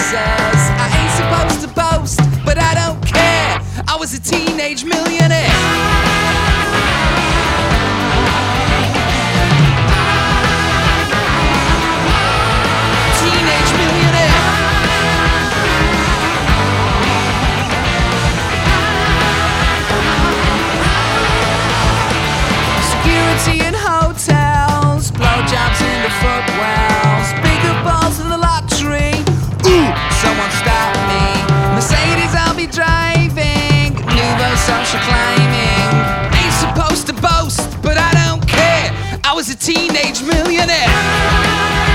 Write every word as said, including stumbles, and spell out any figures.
says I ain't supposed to boast, but I don't care. I was a teenage millionaire. Teenage millionaire. Security in hotels, blowjobs in the footwells, bigger balls in the lottery. Ooh, someone stop me. Mercedes I'll be driving, nouveau social claiming. Ain't supposed to boast, but I don't care. I was a teenage millionaire.